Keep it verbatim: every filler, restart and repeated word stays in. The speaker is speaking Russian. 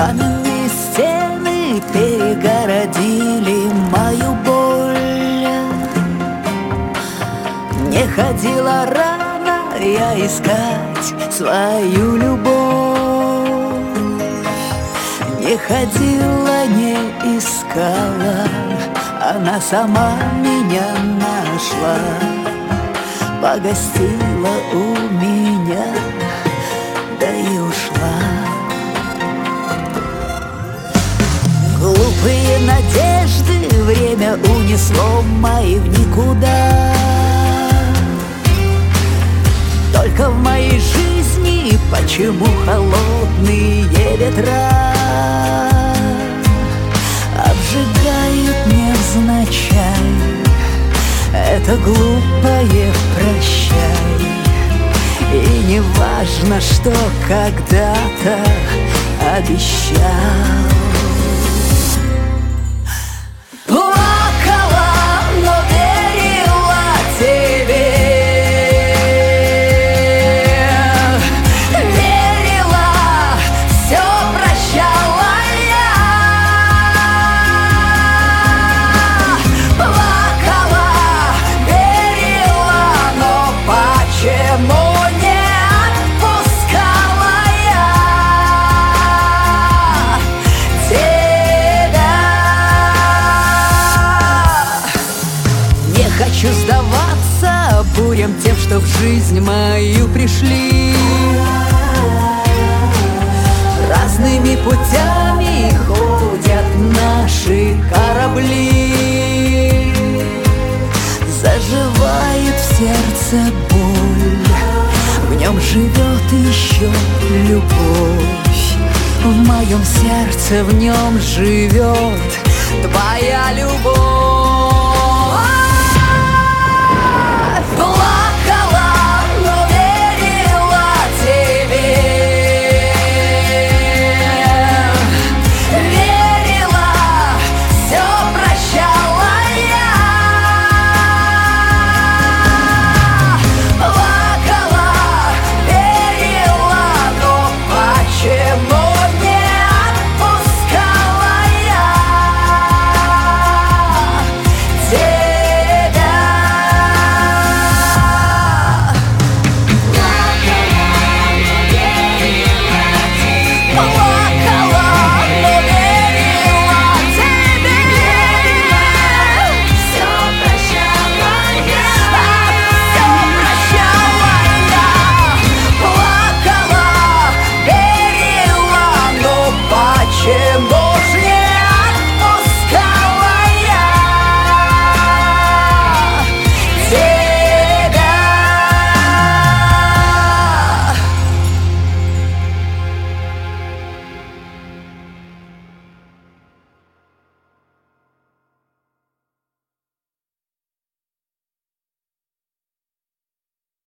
Каменные стены перегородили мою боль. Не ходила рано я искать свою любовь. Не ходила, не искала, она сама меня нашла. Погостила у меня, да и ушла. Глупые надежды время унесло мои в никуда. Только в моей жизни почему холодные ветра обжигают невзначай? Это глупое прощай. И не важно, что когда-то обещал. Хочу сдаваться бурям тем, что в жизнь мою пришли. Разными путями ходят наши корабли. Заживает в сердце боль, в нем живет еще любовь. В моем сердце в нем живет твоя любовь.